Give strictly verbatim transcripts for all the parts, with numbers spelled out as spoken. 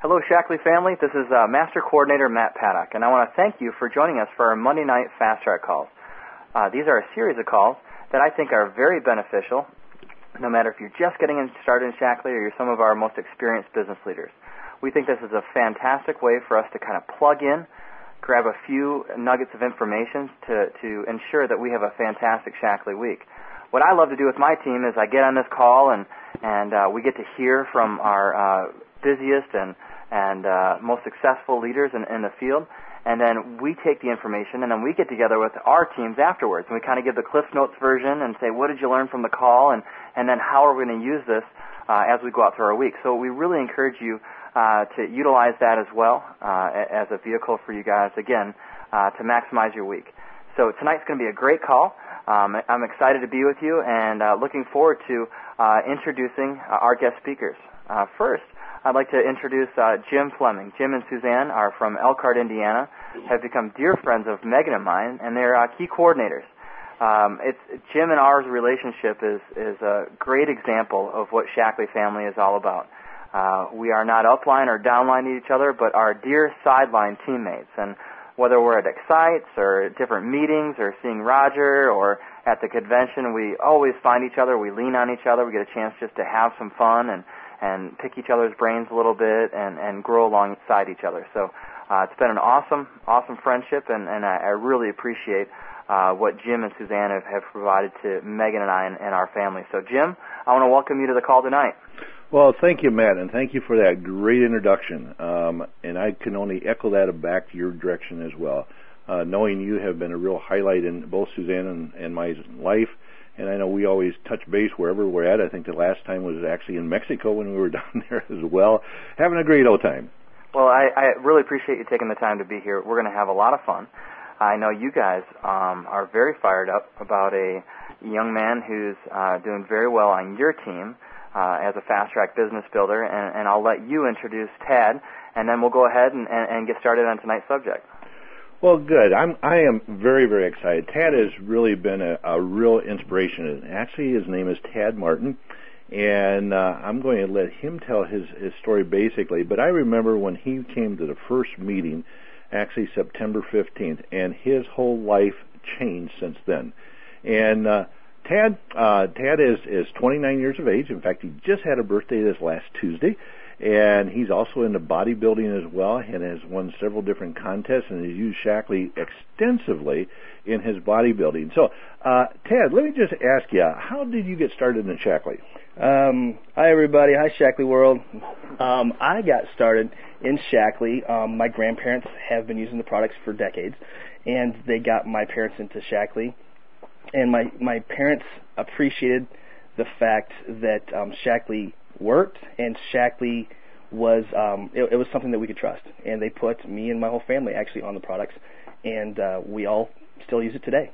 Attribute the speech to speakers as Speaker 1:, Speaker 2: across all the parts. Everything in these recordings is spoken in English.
Speaker 1: Hello, Shackley family. This is uh, Master Coordinator Matt Paddock, and I want to thank you for joining us for our Monday night Fast Track calls. Uh, these are a series of calls that I think are very beneficial, no matter if you're just getting started in Shackley or you're some of our most experienced business leaders. We think this is a fantastic way for us to kind of plug in, grab a few nuggets of information to, to ensure that we have a fantastic Shackley week. What I love to do with my team is I get on this call and, and uh, we get to hear from our uh, busiest and and uh, most successful leaders in, in the field, and then we take the information and then we get together with our teams afterwards, and we kind of give the Cliff Notes version and say, what did you learn from the call, and, and then how are we going to use this uh, as we go out through our week. So we really encourage you uh, to utilize that as well uh, as a vehicle for you guys, again, uh, to maximize your week. So tonight's going to be a great call. Um, I'm excited to be with you and uh, looking forward to uh, introducing uh, our guest speakers. Uh, first, I'd like to introduce uh, Jim Fleming. Jim and Suzanne are from Elkhart, Indiana, have become dear friends of Megan and mine, and they're uh, key coordinators. Um, it's Jim and our relationship is, is a great example of what Shackley family is all about. Uh, we are not upline or downline to each other, but are dear sideline teammates. And whether we're at Excites or at different meetings or seeing Roger or at the convention, we always find each other. We lean on each other. We get a chance just to have some fun and and pick each other's brains a little bit and, and grow alongside each other. So uh, it's been an awesome, awesome friendship, and, and I, I really appreciate uh, what Jim and Suzanne have, have provided to Megan and I and, and our family. So, Jim, I want to welcome you to the call tonight.
Speaker 2: Well, thank you, Matt, and thank you for that great introduction. Um, and I can only echo that back to your direction as well. Uh, knowing you have been a real highlight in both Suzanne and, and my life. And I know we always touch base wherever we're at. I think the last time was actually in Mexico when we were down there as well, having a great old time.
Speaker 1: Well, I, I really appreciate you taking the time to be here. We're going to have a lot of fun. I know you guys um, are very fired up about a young man who's uh, doing very well on your team uh, as a fast-track business builder, and, and I'll let you introduce Tad, and then we'll go ahead and, and, and get started on tonight's subject.
Speaker 2: Well, good. I'm, I am very, very excited. Tad has really been a, a real inspiration. Actually, his name is Tad Martin, and uh, I'm going to let him tell his, his story basically. But I remember when he came to the first meeting, actually September fifteenth, and his whole life changed since then. And uh, Tad, uh, Tad is, is twenty-nine years of age. In fact, he just had a birthday this last Tuesday. And he's also into bodybuilding as well and has won several different contests and has used Shackley extensively in his bodybuilding. So, uh, Ted, let me just ask you, how did you get started in Shackley?
Speaker 3: Um, hi, everybody. Hi, Shackley World. Um, I got started in Shackley. Um, my grandparents have been using the products for decades, and they got my parents into Shackley. And my, my parents appreciated the fact that um, Shackley worked, and Shackley was um, it, it was something that we could trust, and they put me and my whole family actually on the products, and uh, we all still use it today.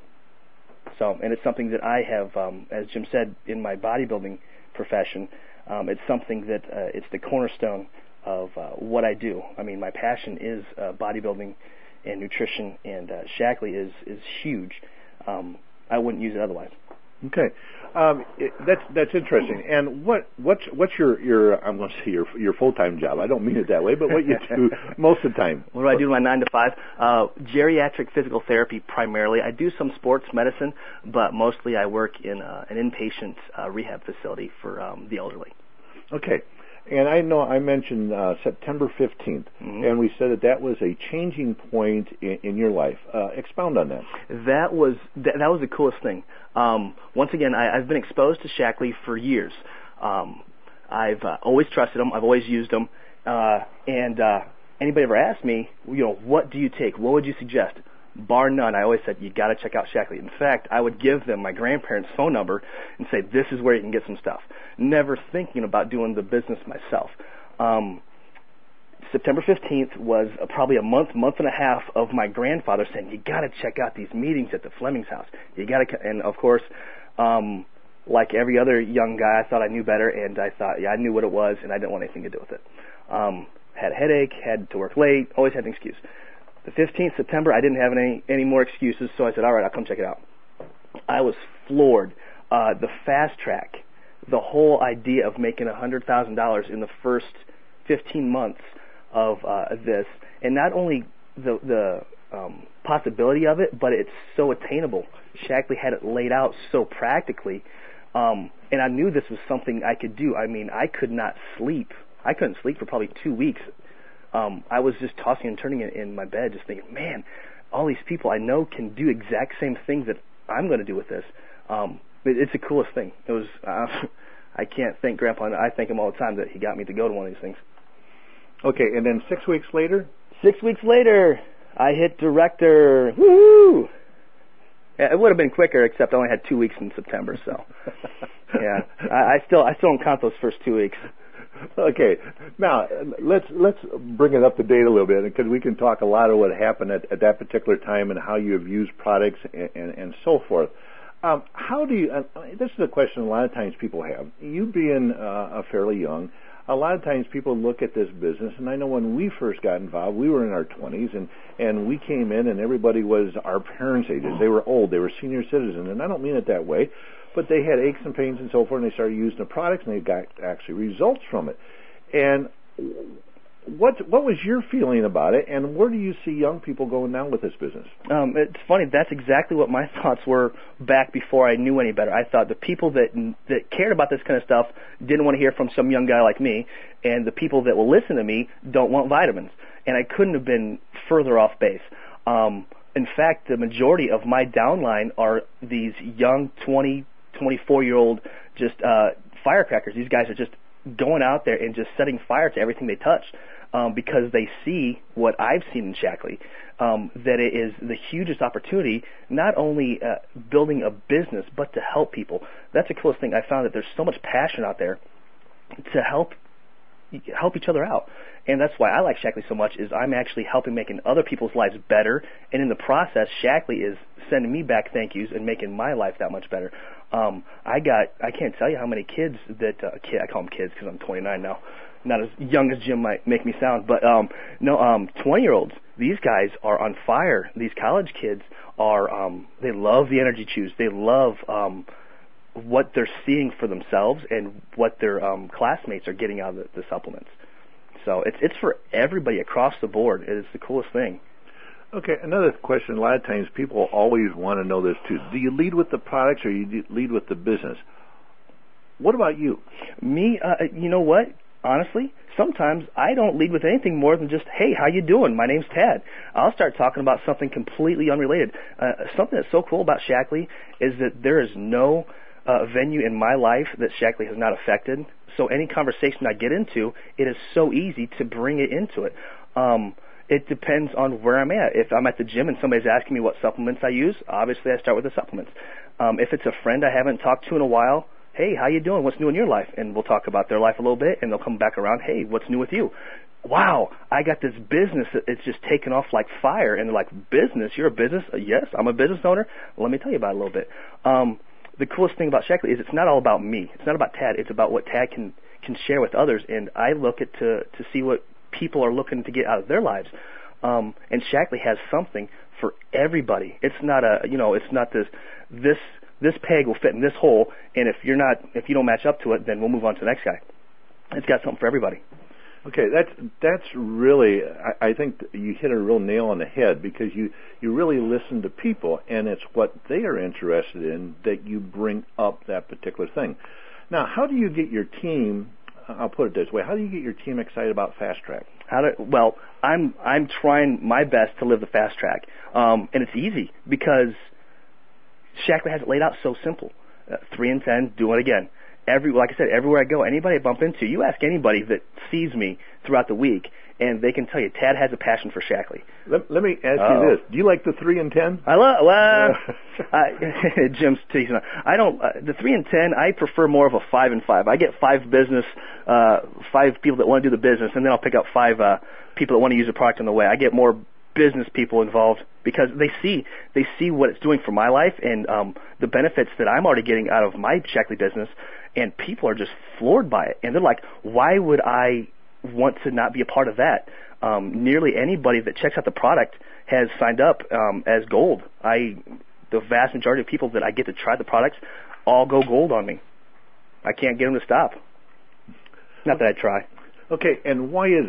Speaker 3: So, and it's something that I have, um, as Jim said, in my bodybuilding profession. Um, it's something that uh, it's the cornerstone of uh, what I do. I mean, my passion is uh, bodybuilding and nutrition, and uh, Shackley is is huge. Um, I wouldn't use it otherwise.
Speaker 2: Okay, um, it, that's that's interesting. And what what's what's your your I'm going to say your your full time job? I don't mean it that way, but what you do most of the time?
Speaker 3: What do I do my nine to five? Uh, geriatric physical therapy primarily. I do some sports medicine, but mostly I work in uh, an inpatient uh, rehab facility for um, the elderly.
Speaker 2: Okay. And I know I mentioned uh, September fifteenth, mm-hmm. and we said that that was a changing point in, in your life. Uh, expound on that.
Speaker 3: That was that, that was the coolest thing. Um, once again, I, I've been exposed to Shackley for years. Um, I've uh, always trusted them. I've always used them. Uh, and uh, anybody ever asked me, you know, what do you take? What would you suggest? Bar none, I always said, you got to check out Shackley. In fact, I would give them my grandparents' phone number and say, this is where you can get some stuff. Never thinking about doing the business myself. Um, September fifteenth was uh, probably a month, month and a half of my grandfather saying, you got to check out these meetings at the Fleming's house. You got to, and of course, um, like every other young guy, I thought I knew better, and I thought, yeah, I knew what it was, and I didn't want anything to do with it. Um, had a headache, had to work late, always had an excuse. The fifteenth of September, I didn't have any, any more excuses, so I said, all right, I'll come check it out. I was floored. Uh, the fast track, the whole idea of making one hundred thousand dollars in the first fifteen months of uh, this, and not only the the um, possibility of it, but it's so attainable. Shaklee had it laid out so practically, um, and I knew this was something I could do. I mean, I could not sleep. I couldn't sleep for probably two weeks. Um, I was just tossing and turning in, in my bed, just thinking, man, all these people I know can do exact same things that I'm going to do with this. Um, it, it's the coolest thing. It was. Uh, I can't thank Grandpa. I thank him all the time that he got me to go to one of these things.
Speaker 2: Okay, and then six weeks later?
Speaker 3: Six weeks later, I hit director. Woo! It would have been quicker, except I only had two weeks in September. So, yeah, I, I still I still don't count those first two weeks.
Speaker 2: Okay, now let's let's bring it up to date a little bit, because we can talk a lot of what happened at, at that particular time and how you have used products and, and, and so forth. Um, how do you? Uh, this is a question a lot of times people have. You being uh, a fairly young, a lot of times people look at this business, and I know when we first got involved, we were in our twenties, and and we came in, and everybody was our parents' ages. They were old, they were senior citizens, and I don't mean it that way, but they had aches and pains and so forth, and they started using the products, and they got actually results from it. And what what was your feeling about it, and where do you see young people going now with this business?
Speaker 3: Um, it's funny. That's exactly what my thoughts were back before I knew any better. I thought the people that that cared about this kind of stuff didn't want to hear from some young guy like me, and the people that will listen to me don't want vitamins. And I couldn't have been further off base. Um, in fact, the majority of my downline are these young twenty, twenty-four-year-old just uh, firecrackers. These guys are just going out there and just setting fire to everything they touch, um, because they see what I've seen in Shaklee, um, that it is the hugest opportunity, not only uh, building a business, but to help people. That's the coolest thing. I found that there's so much passion out there to help help each other out. And that's why I like Shaklee so much, is I'm actually helping making other people's lives better, and in the process, Shaklee is sending me back thank yous and making my life that much better. Um, I got, I can't tell you how many kids that, uh, kid, I call them kids because I'm twenty-nine now, not as young as Jim might make me sound, but um, no, um, twenty-year-olds, these guys are on fire. These college kids are, um, they love the Energy Chews. They love um, what they're seeing for themselves and what their um, classmates are getting out of the, the supplements. So it's it's for everybody across the board. It is the coolest thing.
Speaker 2: Okay, another question. A lot of times people always want to know this too. Do you lead with the products or you lead with the business? What about you?
Speaker 3: Me, uh, you know what? Honestly, sometimes I don't lead with anything more than just, hey, how you doing? My name's Tad. I'll start talking about something completely unrelated. Uh, something that's so cool about Shaklee is that there is no uh, venue in my life that Shaklee has not affected. So any conversation I get into, it is so easy to bring it into it. Um, it depends on where I'm at. If I'm at the gym and somebody's asking me what supplements I use, obviously I start with the supplements. Um, if it's a friend I haven't talked to in a while, hey, how you doing? What's new in your life? And we'll talk about their life a little bit, and they'll come back around, hey, what's new with you? Wow, I got this business that it's just taken off like fire. And they're like, business? You're a business? Uh, yes, I'm a business owner. Well, let me tell you about it a little bit. Um, the coolest thing about Shaklee is it's not all about me. It's not about Tad. It's about what Tad can, can share with others. And I look at to, to see what people are looking to get out of their lives. Um, and Shaklee has something for everybody. It's not a, you know, it's not this, this, this peg will fit in this hole, and if you're not, if you don't match up to it, then we'll move on to the next guy. It's got something for everybody.
Speaker 2: Okay, that's that's really, I, I think you hit a real nail on the head, because you you really listen to people, and it's what they are interested in that you bring up that particular thing. Now, how do you get your team? I'll put it this way: how do you get your team excited about Fast Track?
Speaker 3: How do, well, I'm I'm trying my best to live the Fast Track, um, and it's easy because Shaklee has it laid out so simple. Uh, three and ten, do it again. Every, like I said, everywhere I go, anybody I bump into, you ask anybody that sees me throughout the week, and they can tell you, Tad has a passion for Shaklee.
Speaker 2: Let, let me ask
Speaker 3: Uh-oh.
Speaker 2: you this: do you like the three and ten?
Speaker 3: I love. Well, I, Jim's teasing. I don't. Uh, the three and ten. I prefer more of a five and five. I get five business, uh, five people that want to do the business, and then I'll pick up five uh, people that want to use the product on the way. I get more business people involved because they see they see what it's doing for my life and um, the benefits that I'm already getting out of my Shaklee business, and people are just floored by it. And they're like, why would I want to not be a part of that? Um, nearly anybody that checks out the product has signed up um, as gold. I, the vast majority of people that I get to try the products all go gold on me. I can't get them to stop. Not that I try.
Speaker 2: Okay, and why is that?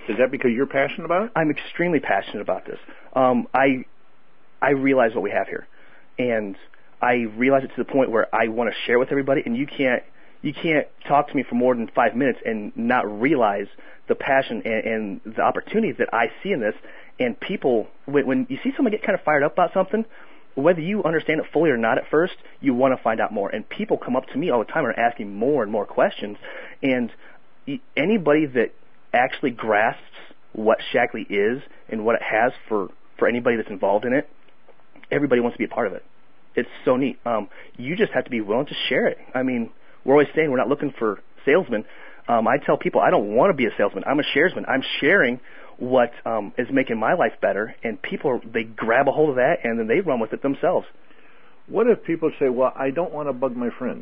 Speaker 2: Is that because you're passionate about it?
Speaker 3: I'm extremely passionate about this. Um, I I realize what we have here, and I realize it to the point where I want to share with everybody. And you can't you can't talk to me for more than five minutes and not realize the passion and, and the opportunity that I see in this. And people, when, when you see someone get kind of fired up about something, whether you understand it fully or not at first, you want to find out more. And people come up to me all the time and are asking more and more questions. And anybody that actually grasps what Shaklee is and what it has for, for anybody that's involved in it, everybody wants to be a part of it. It's so neat. Um, you just have to be willing to share it. I mean, we're always saying we're not looking for salesmen. Um, I tell people I don't want to be a salesman. I'm a sharesman. I'm sharing what um, is making my life better, and people, they grab a hold of that, and then they run with it themselves.
Speaker 2: What if people say, well, I don't want to bug my friends?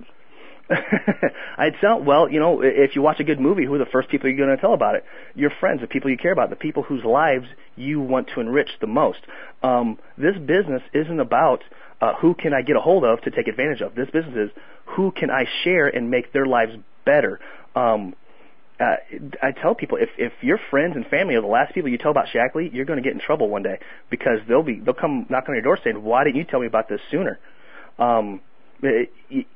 Speaker 3: I'd tell, well, you know, if you watch a good movie, who are the first people you're going to tell about it? Your friends, the people you care about, the people whose lives you want to enrich the most. Um, this business isn't about uh, who can I get a hold of to take advantage of. This business is who can I share and make their lives better. Um, uh, I tell people, if, if your friends and family are the last people you tell about Shaklee, you're going to get in trouble one day, because they'll be they'll come knock on your door saying, why didn't you tell me about this sooner? Um, it,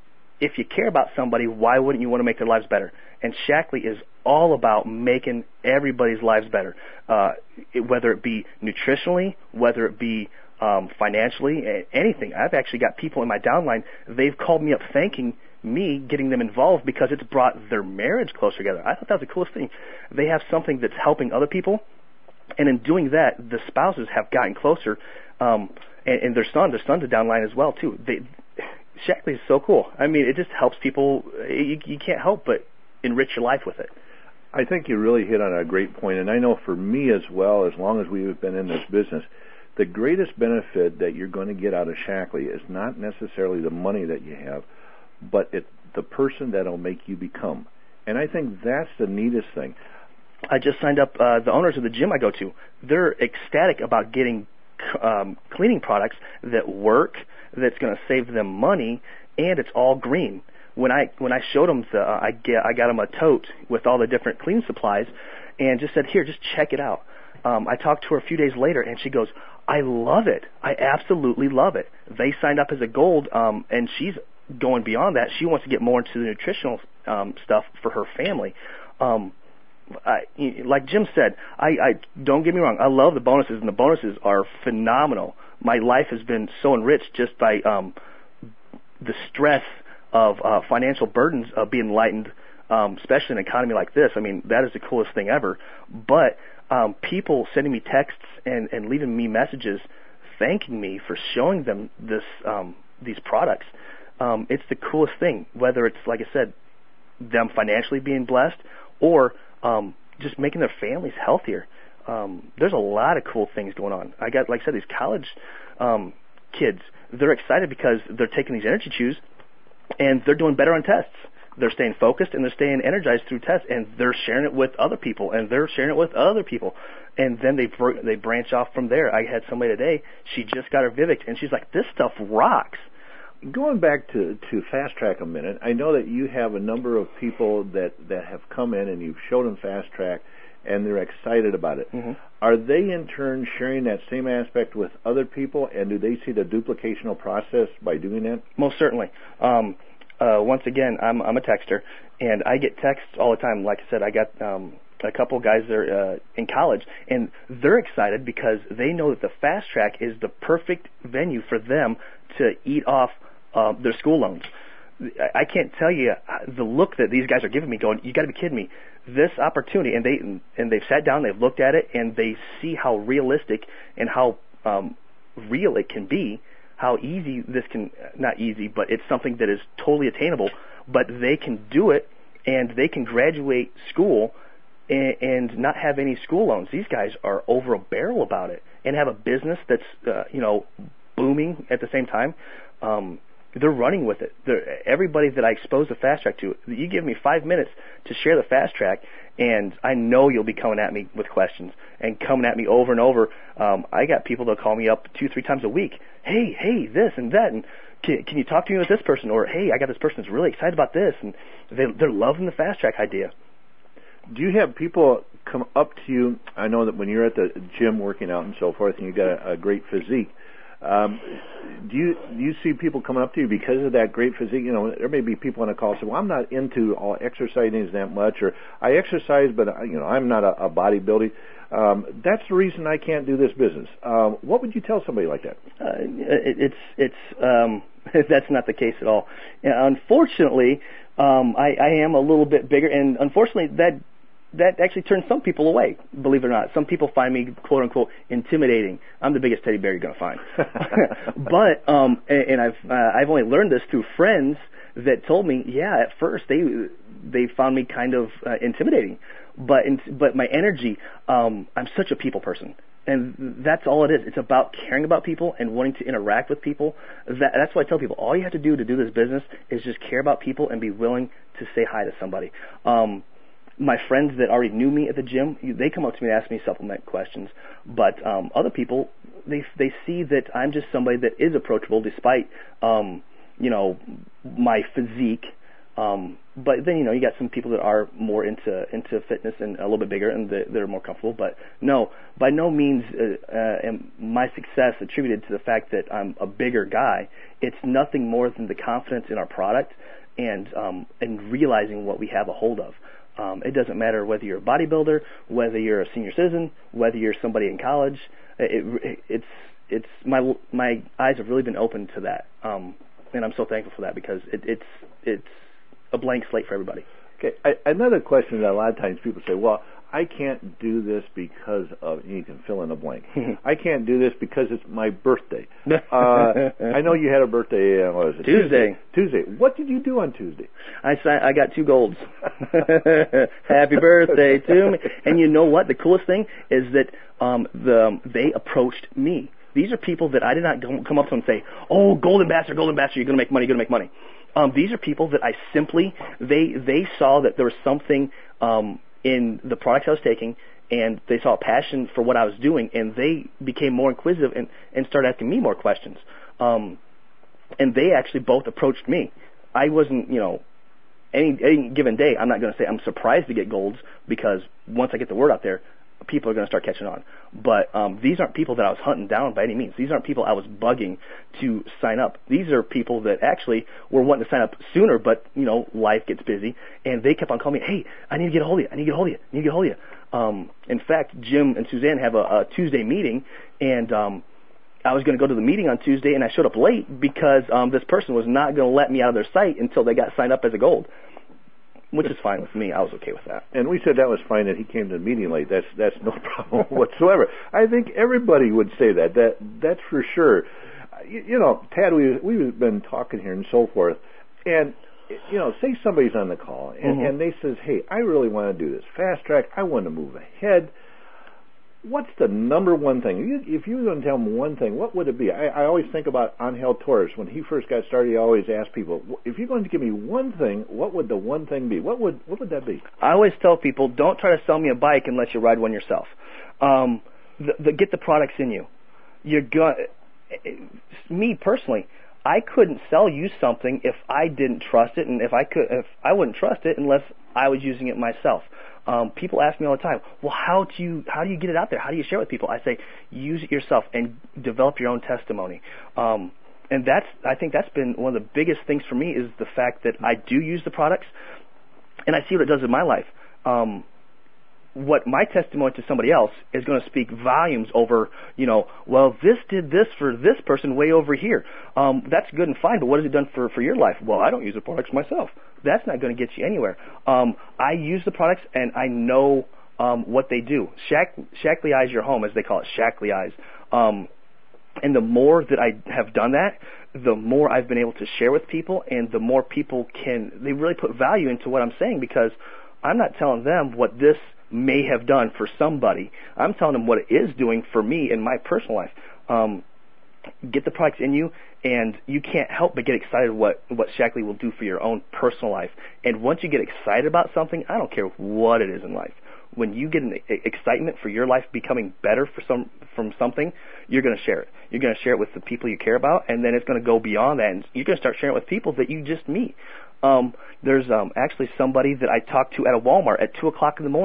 Speaker 3: if you care about somebody, why wouldn't you want to make their lives better? And Shaklee is all about making everybody's lives better, uh, it, whether it be nutritionally, whether it be um, financially, anything. I've actually got people in my downline, they've called me up thanking me getting them involved because it's brought their marriage closer together. I thought that was the coolest thing. They have something that's helping other people, and in doing that, the spouses have gotten closer, um, and, and their son, their son's a downline as well, too. They, Shaklee is so cool. I mean, it just helps people. You, you can't help but enrich your life with it.
Speaker 2: I think you really hit on a great point, and I know for me as well, as long as we've been in this business, the greatest benefit that you're going to get out of Shaklee is not necessarily the money that you have, but it's the person that will make you become. And I think that's the neatest thing.
Speaker 3: I just signed up uh, the owners of the gym I go to. They're ecstatic about getting um, cleaning products that work, that's going to save them money, and it's all green. When I when I showed them, the, uh, I get I got them a tote with all the different cleaning supplies, and just said, here, just check it out. Um, I talked to her a few days later, and she goes, I love it. I absolutely love it. They signed up as a gold, um, and she's going beyond that. She wants to get more into the nutritional um, stuff for her family. Um, I, like Jim said, I, I don't get me wrong. I love the bonuses, and the bonuses are phenomenal. My life has been so enriched just by um, the stress of uh, financial burdens of being lightened, um, especially in an economy like this. I mean, that is the coolest thing ever. But um, people sending me texts and, and leaving me messages thanking me for showing them this um, these products, um, it's the coolest thing, whether it's, like I said, them financially being blessed or um, just making their families healthier. Um, there's a lot of cool things going on. I got, like I said, these college um, kids, they're excited because they're taking these energy chews and they're doing better on tests. They're staying focused and they're staying energized through tests, and they're sharing it with other people, and they're sharing it with other people. And then they they branch off from there. I had somebody today, she just got her Vivix, and she's like, this stuff rocks.
Speaker 2: Going back to, to Fast Track a minute, I know that you have a number of people that, that have come in and you've showed them Fast Track, and they're excited about it.
Speaker 3: Mm-hmm.
Speaker 2: Are they in turn sharing that same aspect with other people, and do they see the duplicational process by doing that?
Speaker 3: Most certainly. Um, uh, once again, I'm, I'm a texter, and I get texts all the time. Like I said, I got um, a couple guys that are uh, in college, and they're excited because they know that the Fast Track is the perfect venue for them to eat off uh, their school loans. I can't tell you the look that these guys are giving me going, you got to be kidding me. This opportunity, and, they, and they've sat down, they've looked at it, and they see how realistic and how um, real it can be, how easy this can, not easy, but it's something that is totally attainable, but they can do it, and they can graduate school and, and not have any school loans. These guys are over a barrel about it and have a business that's, uh, you know, booming at the same time. Um, They're running with it. They're, everybody that I expose the Fast Track to, you give me five minutes to share the Fast Track, and I know you'll be coming at me with questions and coming at me over and over. Um, I got people that call me up two, three times a week. Hey, hey, this and that, and can, can you talk to me with this person? Or, hey, I got this person that's really excited about this, and they, they're loving the Fast Track idea.
Speaker 2: Do you have people come up to you? I know that when you're at the gym working out and so forth, and you've got a, a great physique. Um, do you do you see people coming up to you because of that great physique? You know, there may be people on a call say, "Well, I'm not into all exercising that much," or "I exercise, but you know, I'm not a, a bodybuilder. Um, that's the reason I can't do this business." Um, what would you tell somebody like that?
Speaker 3: Uh, it, it's it's um, that's not the case at all. And unfortunately, um, I, I am a little bit bigger, and unfortunately, that. That actually turns some people away, believe it or not. Some people find me, quote unquote, intimidating. I'm the biggest teddy bear you're going to find. but, um, and, and I've, uh, I've only learned this through friends that told me, yeah, at first they, they found me kind of uh, intimidating. But, in, but my energy, um, I'm such a people person. And that's all it is. It's about caring about people and wanting to interact with people. That, that's why I tell people, all you have to do to do this business is just care about people and be willing to say hi to somebody. Um, My friends that already knew me at the gym, they come up to me and ask me supplement questions. But um, other people, they they see that I'm just somebody that is approachable despite, um, you know, my physique. Um, but then, you know, you got some people that are more into into fitness and a little bit bigger and they're more comfortable. But no, by no means uh, uh, am my success attributed to the fact that I'm a bigger guy. It's nothing more than the confidence in our product and um, and realizing what we have a hold of. Um, it doesn't matter whether you're a bodybuilder, whether you're a senior citizen, whether you're somebody in college. It, it, it's it's my my eyes have really been opened to that, um, and I'm so thankful for that because it, it's it's a blank slate for everybody.
Speaker 2: Okay, I, another question that a lot of times people say, well, I can't do this because of, you can fill in a blank. I can't do this because it's my birthday. Uh, I know you had a birthday, uh, what was it?
Speaker 3: Tuesday.
Speaker 2: Tuesday. What did you do on Tuesday?
Speaker 3: I I got two golds. Happy birthday to me. And you know what? The coolest thing is that um, the they approached me. These are people that I did not come up to and say, oh, Gold Ambassador, Gold Ambassador, you're going to make money, you're going to make money. Um, these are people that I simply, they they saw that there was something um, in the products I was taking, and they saw a passion for what I was doing, and they became more inquisitive and, and started asking me more questions. Um, and they actually both approached me. I wasn't, you know, any, any given day, I'm not going to say I'm surprised to get golds because once I get the word out there, people are going to start catching on. But um, these aren't people that I was hunting down by any means. These aren't people I was bugging to sign up. These are people that actually were wanting to sign up sooner, but, you know, life gets busy. And they kept on calling me, hey, I need to get a hold of you. I need to get a hold of you. I need to get a hold of you. Um, in fact, Jim and Suzanne have a, a Tuesday meeting, and um, I was going to go to the meeting on Tuesday, and I showed up late because um, this person was not going to let me out of their site until they got signed up as a gold. Which is fine with me. I was okay with that.
Speaker 2: And we said that was fine that he came to the meeting late. That's that's no problem whatsoever. I think everybody would say that. That that's for sure. You, you know, Tad, we we've been talking here and so forth, and you know, say somebody's on the call and, mm-hmm. and they says, "Hey, I really want to do this fast track. I want to move ahead." What's the number one thing? If you were going to tell them one thing, what would it be? I, I always think about Angel Torres. When he first got started, he always asked people, if you're going to give me one thing, what would the one thing be? What would what would that be?
Speaker 3: I always tell people, don't try to sell me a bike unless you ride one yourself. Um, the, the, get the products in you. You're go- Me personally, I couldn't sell you something if I didn't trust it, and if I could, if I wouldn't trust it unless I was using it myself. Um, people ask me all the time, well, how do you how do you get it out there? How do you share it with people? I say, use it yourself and develop your own testimony. Um, and that's I think that's been one of the biggest things for me is the fact that I do use the products, and I see what it does in my life. Um, what my testimony to somebody else is going to speak volumes over, you know, well, this did this for this person way over here. Um, that's good and fine, but what has it done for, for your life? Well, I don't use the products myself. That's not going to get you anywhere. Um, I use the products, and I know um, what they do. Shack, Shackley Eyes Your Home, as they call it, Shackley Eyes. Um, and the more that I have done that, the more I've been able to share with people, and the more people can, they really put value into what I'm saying because I'm not telling them what this may have done for somebody. I'm telling them what it is doing for me in my personal life. Um, get the products in you, and you can't help but get excited what, what Shackley will do for your own personal life. And once you get excited about something, I don't care what it is in life. When you get an excitement for your life becoming better for some from something, you're going to share it. You're going to share it with the people you care about, and then it's going to go beyond that, and you're going to start sharing it with people that you just meet. Um, there's um, actually somebody that I talked to at a Walmart at two o'clock in the morning.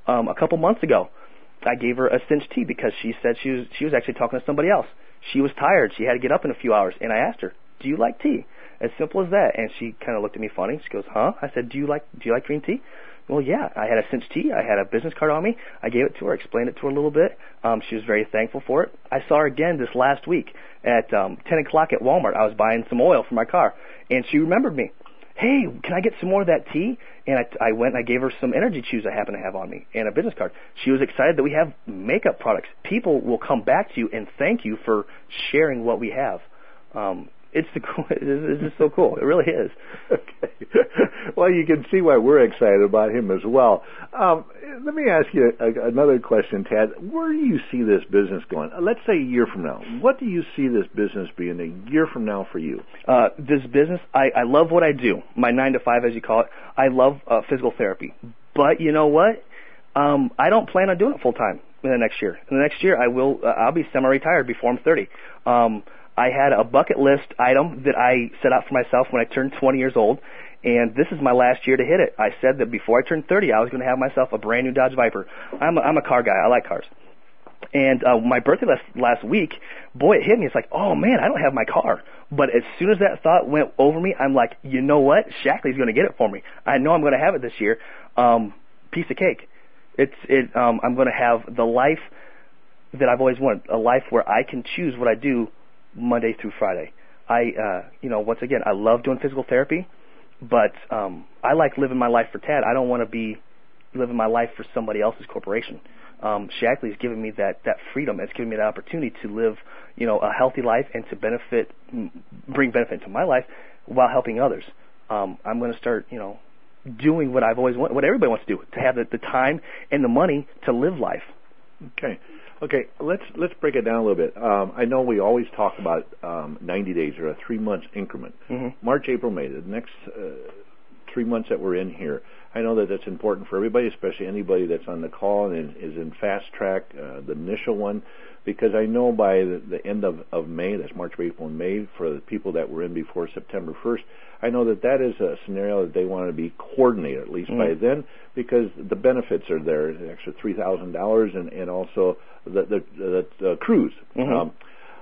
Speaker 3: Um, a couple months ago, I gave her a cinch tea because she said she was she was actually talking to somebody else. She was tired. She had to get up in a few hours, and I asked her, "Do you like tea?" As simple as that. And she kind of looked at me funny. She goes, "Huh?" I said, "Do you like do you like green tea?" Well, yeah. I had a cinch tea. I had a business card on me. I gave it to her, explained it to her a little bit. Um, she was very thankful for it. I saw her again this last week at um, ten o'clock at Walmart. I was buying some oil for my car, and she remembered me. "Hey, can I get some more of that tea?" And I, I went and I gave her some energy chews I happen to have on me and a business card. She was excited that we have makeup products. People will come back to you and thank you for sharing what we have. Um, it's the cool, it's just so cool. It really is.
Speaker 2: Okay. Well, you can see why we're excited about him as well. Um, let me ask you a, another question, Tad. Where do you see this business going? Let's say a year from now. What do you see this business being a year from now for you?
Speaker 3: Uh, this business, I, I love what I do. My nine to five, as you call it. I love uh, physical therapy. But you know what? Um, I don't plan on doing it full time in the next year. In the next year, I will. Uh, I'll be semi-retired before I'm thirty. Um, I had a bucket list item that I set out for myself when I turned twenty years old, and this is my last year to hit it. I said that before I turned thirty, I was going to have myself a brand new Dodge Viper. I'm a, I'm a car guy. I like cars. And uh, my birthday last, last week, boy, it hit me. It's like, oh, man, I don't have my car. But as soon as that thought went over me, I'm like, you know what? Shackley's going to get it for me. I know I'm going to have it this year. Um, piece of cake. It's it. Um, I'm going to have the life that I've always wanted, a life where I can choose what I do Monday through Friday. I, uh, you know, once again, I love doing physical therapy, but um, I like living my life for Tad. I don't want to be living my life for somebody else's corporation. Um, Shackley's given me that, that freedom. It's given me that opportunity to live, you know, a healthy life and to benefit, bring benefit into my life while helping others. Um, I'm going to start, you know, doing what I've always wanted, what everybody wants to do, to have the, the time and the money to live life.
Speaker 2: Okay. Okay, let's let's break it down a little bit. Um, I know we always talk about um, ninety days or a three months increment.
Speaker 3: Mm-hmm.
Speaker 2: March, April, May, the next uh, three months that we're in here. I know that that's important for everybody, especially anybody that's on the call and is in fast track, uh, the initial one, because I know by the, the end of, of May, that's March, April, and May, for the people that were in before September first, I know that that is a scenario that they want to be coordinated, at least mm-hmm. by then, because the benefits are there, an extra three thousand dollars, and, and also the, the, the, the cruise.
Speaker 3: Mm-hmm.
Speaker 2: Um,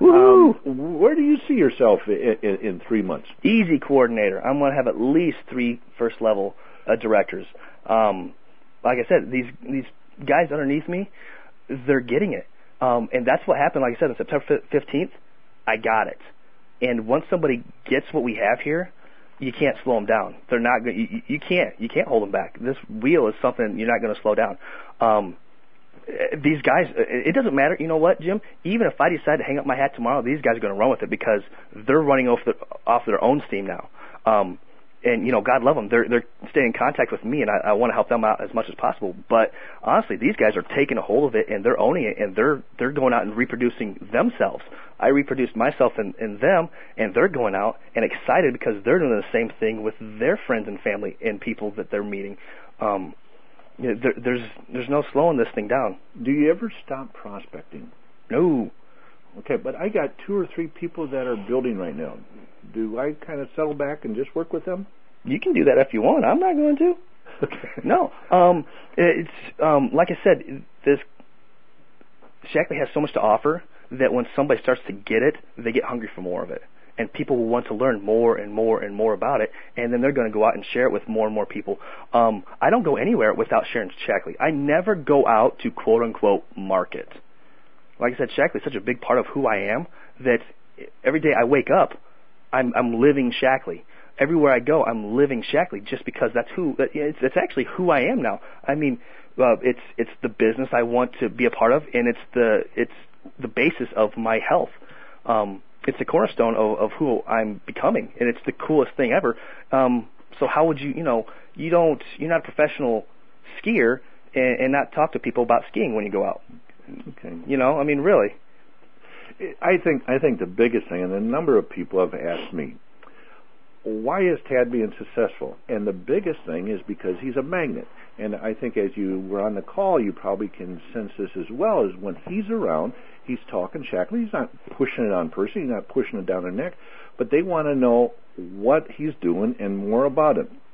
Speaker 2: um, where do you see yourself in, in, in three months?
Speaker 3: Easy coordinator. I'm going to have at least three first-level uh, directors. Um, like I said, these these guys underneath me, they're getting it. Um, and that's what happened, like I said, on September fifteenth, I got it. And once somebody gets what we have here, you can't slow them down. They're not going. You, you can't. You can't hold them back. This wheel is something you're not going to slow down. Um, these guys, it doesn't matter. You know what, Jim? Even if I decide to hang up my hat tomorrow, these guys are going to run with it because they're running off the, off their own steam now. Um, and you know, God love them. They're they're staying in contact with me, and I, I want to help them out as much as possible. But honestly, these guys are taking a hold of it, and they're owning it, and they're they're going out and reproducing themselves. I reproduced myself in, in them, and they're going out and excited because they're doing the same thing with their friends and family and people that they're meeting. Um, you know, there, there's there's no slowing this thing down.
Speaker 2: Do you ever stop prospecting?
Speaker 3: No.
Speaker 2: Okay, but I got two or three people that are building right now. Do I kind of settle back and just work with them?
Speaker 3: You can do that if you want. I'm not going to.
Speaker 2: Okay.
Speaker 3: No. Um, it's um, like I said, this Shackley has so much to offer that when somebody starts to get it, they get hungry for more of it. And people will want to learn more and more and more about it, and then they're going to go out and share it with more and more people. Um, I don't go anywhere without sharing Shackley. I never go out to quote-unquote market. Like I said, Shackley is such a big part of who I am that every day I wake up, I'm, I'm living Shackley. Everywhere I go, I'm living Shackley just because that's who, it's, it's actually who I am now. I mean, uh, it's, it's the business I want to be a part of, and it's the, it's the basis of my health. Um, it's the cornerstone of, of who I'm becoming, and it's the coolest thing ever. Um, so how would you, you know, you don't, you're not a professional skier and, and not talk to people about skiing when you go out.
Speaker 2: Okay.
Speaker 3: You know, I mean, really.
Speaker 2: I think I think the biggest thing, and a number of people have asked me, why is Tad being successful? And the biggest thing is because he's a magnet. And I think as you were on the call, you probably can sense this as well, is when he's around, he's talking Shackley. He's not pushing it on person. He's not pushing it down their neck. But they want to know what he's doing and more about him.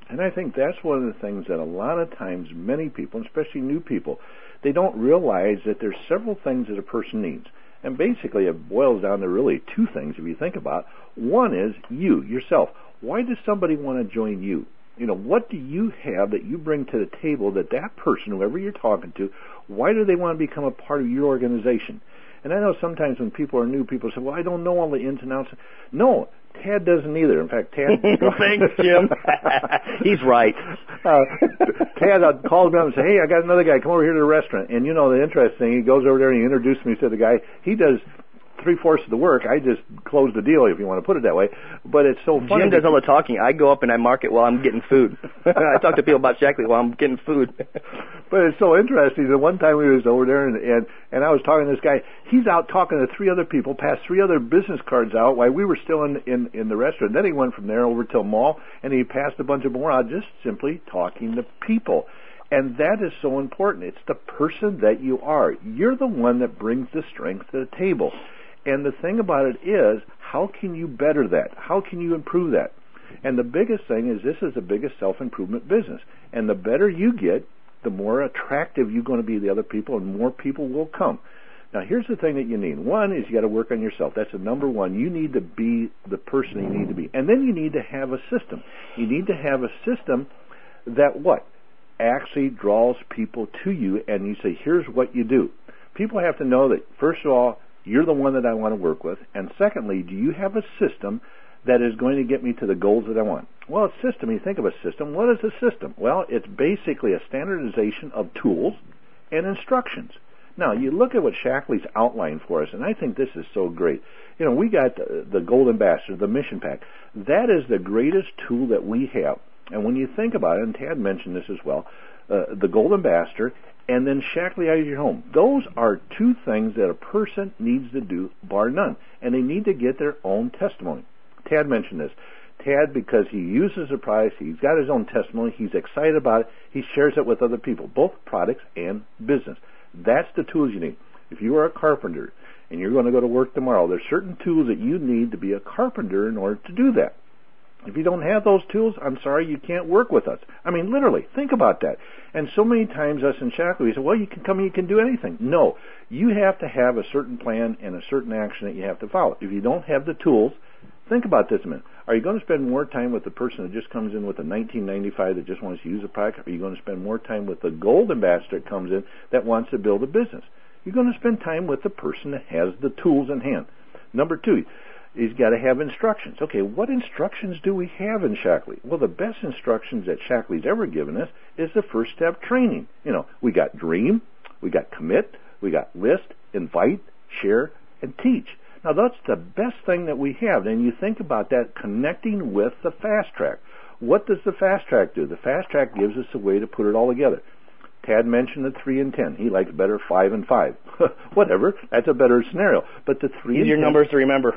Speaker 2: And I think that's one of the things that a lot of times many people, especially new people, they don't realize that there's several things that a person needs. And basically it boils down to really two things if you think about it. One is you, yourself. Why does somebody want to join you? You know, what do you have that you bring to the table that that person, whoever you're talking to, why do they want to become a part of your organization? And I know sometimes when people are new, people say, well, I don't know all the ins and outs. No, Tad doesn't either. In fact, Tad...
Speaker 3: Thanks, Jim. He's right.
Speaker 2: Uh, Tad uh, calls me up and says, hey, I got another guy. Come over here to the restaurant. And you know, the interesting thing, he goes over there and he introduced me to the guy. He does three-fourths of the work. I just close the deal, if you want to put it that way. But it's so funny.
Speaker 3: Jim does all the talking. I go up and I market while I'm getting food. I talk to people about Shackley while I'm getting food.
Speaker 2: But it's so interesting that one time we was over there and, and, and I was talking to this guy. He's out talking to three other people, passed three other business cards out while we were still in, in, in the restaurant. Then he went from there over to a mall and he passed a bunch of more out just simply talking to people. And that is so important. It's the person that you are. You're the one that brings the strength to the table. And the thing about it is, how can you better that? How can you improve that? And the biggest thing is this is the biggest self-improvement business. And the better you get, the more attractive you're going to be to the other people and more people will come. Now, here's the thing that you need. One is you got to work on yourself. That's the number one. You need to be the person you need to be. And then you need to have a system. You need to have a system that what? Actually draws people to you and you say, here's what you do. People have to know that, first of all, you're the one that I want to work with. And secondly, do you have a system that is going to get me to the goals that I want? Well, a system, you think of a system. What is a system? Well, it's basically a standardization of tools and instructions. Now, you look at what Shackley's outlined for us, and I think this is so great. You know, we got the, the Gold Ambassador, the Mission Pack. That is the greatest tool that we have. And when you think about it, and Tad mentioned this as well, uh, the Gold Ambassador and then Shackley Out of Your Home. Those are two things that a person needs to do, bar none. And they need to get their own testimony. Tad mentioned this. Tad, because he uses the products, he's got his own testimony, he's excited about it, he shares it with other people, both products and business. That's the tools you need. If you are a carpenter and you're going to go to work tomorrow, there's certain tools that you need to be a carpenter in order to do that. If you don't have those tools, I'm sorry, you can't work with us. I mean, literally, think about that. And so many times us in Shackley, we say, well, you can come and you can do anything. No, you have to have a certain plan and a certain action that you have to follow. If you don't have the tools, think about this a minute. Are you going to spend more time with the person that just comes in with a nineteen ninety-five that just wants to use a product? Or are you going to spend more time with the Gold Ambassador that comes in that wants to build a business? You're going to spend time with the person that has the tools in hand. Number two, he's got to have instructions. Okay, what instructions do we have in Shackley? Well, the best instructions that Shackley's ever given us is the first step training. You know, we got dream, we got commit, we got list, invite, share, and teach. Now, that's the best thing that we have. And you think about that connecting with the Fast Track. What does the Fast Track do? The Fast Track gives us a way to put it all together. Tad mentioned the three and ten. He likes better five and five. Whatever, that's a better scenario. But the three
Speaker 3: Easier
Speaker 2: and
Speaker 3: numbers to remember.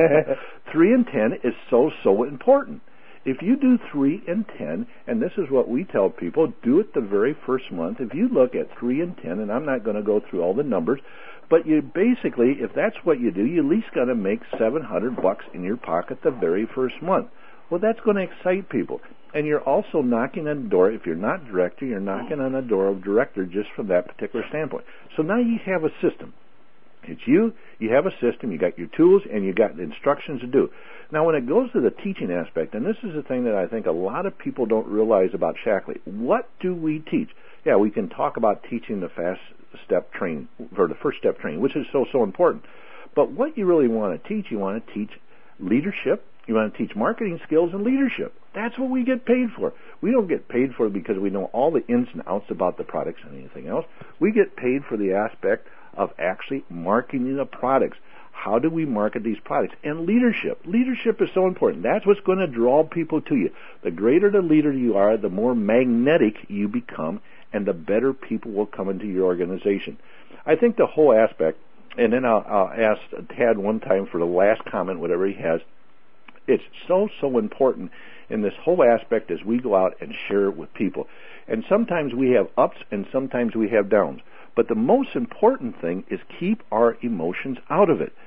Speaker 2: three and ten is so so important. If you do three and ten, and this is what we tell people, do it the very first month. If you look at three and ten, and I'm not going to go through all the numbers, but you basically, if that's what you do, you at least got to make seven hundred bucks in your pocket the very first month. Well, that's going to excite people. And you're also knocking on the door, if you're not director, you're knocking on the door of director just from that particular standpoint. So now you have a system. It's you, you have a system, you got your tools, and you got instructions to do. Now, when it goes to the teaching aspect, and this is the thing that I think a lot of people don't realize about Shackley, what do we teach? Yeah, we can talk about teaching the fast step training, or the first step training, which is so, so important. But what you really want to teach, you want to teach leadership. You want to teach marketing skills and leadership. That's what we get paid for. We don't get paid for it because we know all the ins and outs about the products and anything else. We get paid for the aspect of actually marketing the products. How do we market these products? And leadership. Leadership is so important. That's what's going to draw people to you. The greater the leader you are, the more magnetic you become, and the better people will come into your organization. I think the whole aspect, and then I'll, I'll ask Tad one time for the last comment, whatever he has. It's so, so important in this whole aspect as we go out and share it with people. And sometimes we have ups and sometimes we have downs. But the most important thing is keep our emotions out of it.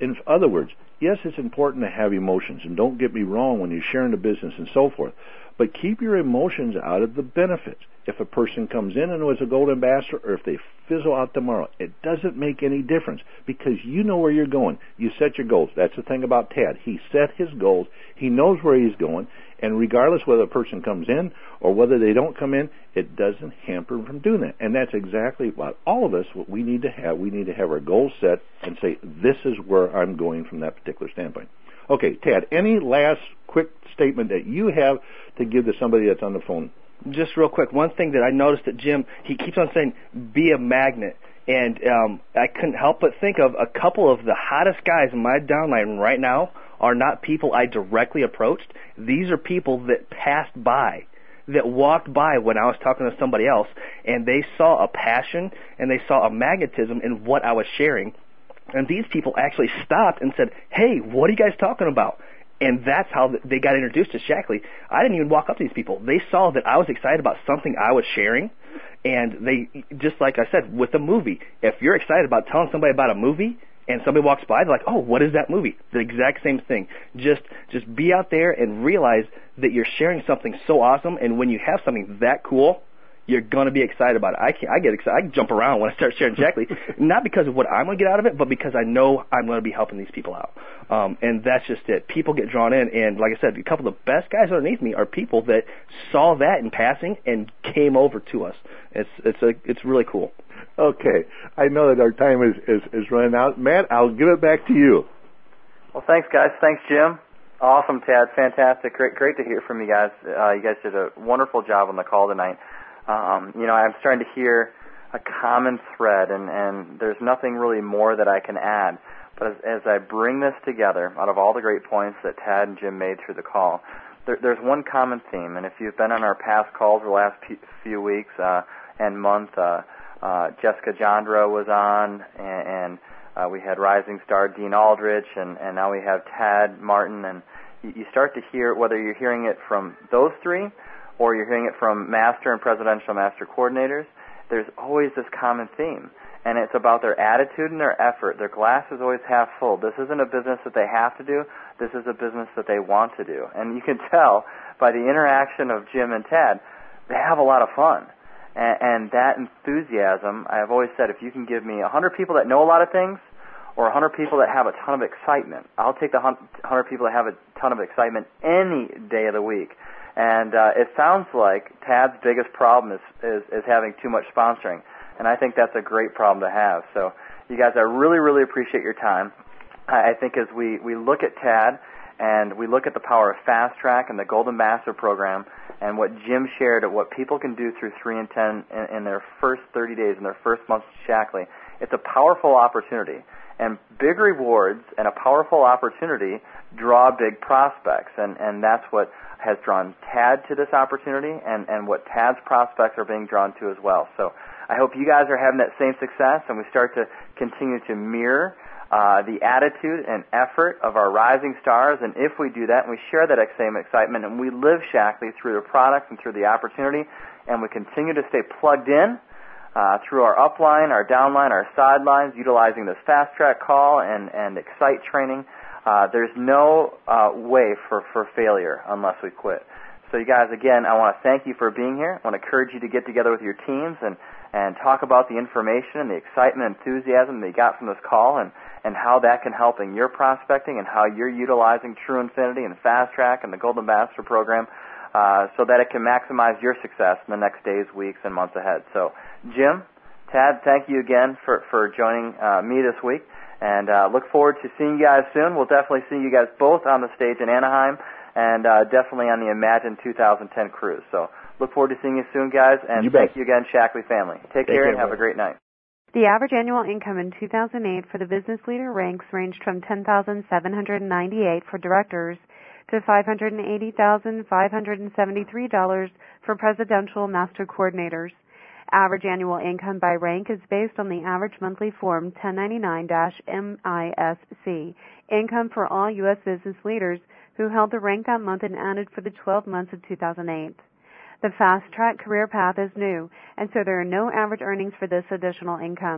Speaker 2: in other words, yes, it's important to have emotions, and don't get me wrong when you're sharing the business and so forth, but keep your emotions out of the benefits. If a person comes in and was a gold ambassador, or if they fizzle out tomorrow, it doesn't make any difference because you know where you're going. You set your goals. That's the thing about Tad. He set his goals. He knows where he's going, and regardless whether a person comes in or whether they don't come in, it doesn't hamper him from doing that. And that's exactly what all of us, what we need to have. We need to have our goals set and say, this is where I'm going from that particular standpoint. Okay, Tad, any last quick statement that you have to give to somebody that's on the phone?
Speaker 3: Just real quick, one thing that I noticed that Jim, he keeps on saying, be a magnet. And um, I couldn't help but think of a couple of the hottest guys in my downline right now are not people I directly approached. These are people that passed by, that walked by when I was talking to somebody else, and they saw a passion and they saw a magnetism in what I was sharing. And these people actually stopped and said, hey, what are you guys talking about? And that's how they got introduced to Shaklee. I didn't even walk up to these people. They saw that I was excited about something I was sharing, and they, just like I said, with a movie, if you're excited about telling somebody about a movie and somebody walks by, they're like, oh, what is that movie? The exact same thing. Just just be out there and realize that you're sharing something so awesome, and when you have something that cool, you're going to be excited about it. I can I get excited. I can jump around when I start sharing Shaklee, not because of what I'm going to get out of it, but because I know I'm going to be helping these people out. Um, and that's just it. People get drawn in, and like I said, a couple of the best guys underneath me are people that saw that in passing and came over to us. It's it's a, it's really cool.
Speaker 2: Okay. I know that our time is, is, is running out. Matt, I'll give it back to you.
Speaker 1: Well, thanks, guys. Thanks, Jim. Awesome, Tad. Fantastic. Great, great to hear from you guys. Uh, you guys did a wonderful job on the call tonight. Um, you know, I'm starting to hear a common thread, and, and there's nothing really more that I can add. But as, as I bring this together, out of all the great points that Tad and Jim made through the call, there, there's one common theme. And if you've been on our past calls the last few weeks uh, and month, uh, uh, Jessica Jandra was on, and, and uh, we had rising star Dean Aldrich, and, and now we have Tad Martin. And you, you start to hear, whether you're hearing it from those three or you're hearing it from master and presidential master coordinators, there's always this common theme. And it's about their attitude and their effort. Their glass is always half full. This isn't a business that they have to do. This is a business that they want to do. And you can tell by the interaction of Jim and Tad, they have a lot of fun. And, and that enthusiasm, I've always said, if you can give me one hundred people that know a lot of things or one hundred people that have a ton of excitement, I'll take the one hundred people that have a ton of excitement any day of the week. And uh, it sounds like Tad's biggest problem is, is, is having too much sponsoring. And I think that's a great problem to have. So you guys, I really, really appreciate your time. I think as we, we look at Tad and we look at the power of Fast Track and the Golden Master Program and what Jim shared of what people can do through three and ten in, in their first thirty days, in their first month of Shaklee, it's a powerful opportunity. And big rewards and a powerful opportunity draw big prospects. And, and that's what has drawn Tad to this opportunity and, and what Tad's prospects are being drawn to as well. So I hope you guys are having that same success, and we start to continue to mirror uh, the attitude and effort of our rising stars. And if we do that, and we share that same excitement, and we live Shaklee through the product and through the opportunity, and we continue to stay plugged in uh, through our upline, our downline, our sidelines, utilizing this Fast Track call and, and Excite training, uh, there's no uh, way for, for failure unless we quit. So you guys, again, I want to thank you for being here. I want to encourage you to get together with your teams and and talk about the information and the excitement and enthusiasm that you got from this call and, and how that can help in your prospecting and how you're utilizing True Infinity and Fast Track and the Golden Master Program uh, so that it can maximize your success in the next days, weeks, and months ahead. So, Jim, Tad, thank you again for, for joining uh, me this week, and uh, look forward to seeing you guys soon. We'll definitely see you guys both on the stage in Anaheim and uh, definitely on the Imagine two thousand ten cruise. So, look forward to seeing you soon, guys, and
Speaker 2: you
Speaker 1: thank
Speaker 2: bet.
Speaker 1: you again, Shaklee family. Take, Take care, care and have man. a great night.
Speaker 4: The average annual income in two thousand eight for the business leader ranks ranged from ten thousand seven hundred ninety-eight dollars for directors to five hundred eighty thousand five hundred seventy-three dollars for presidential master coordinators. Average annual income by rank is based on the average monthly Form ten ninety-nine M I S C, income for all U S business leaders who held the rank that month and added for the twelve months of two thousand eight. The Fast Track career path is new, and so there are no average earnings for this additional income.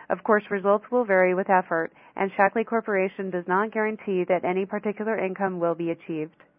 Speaker 4: Of course, results will vary with effort, and Shackley Corporation does not guarantee that any particular income will be achieved.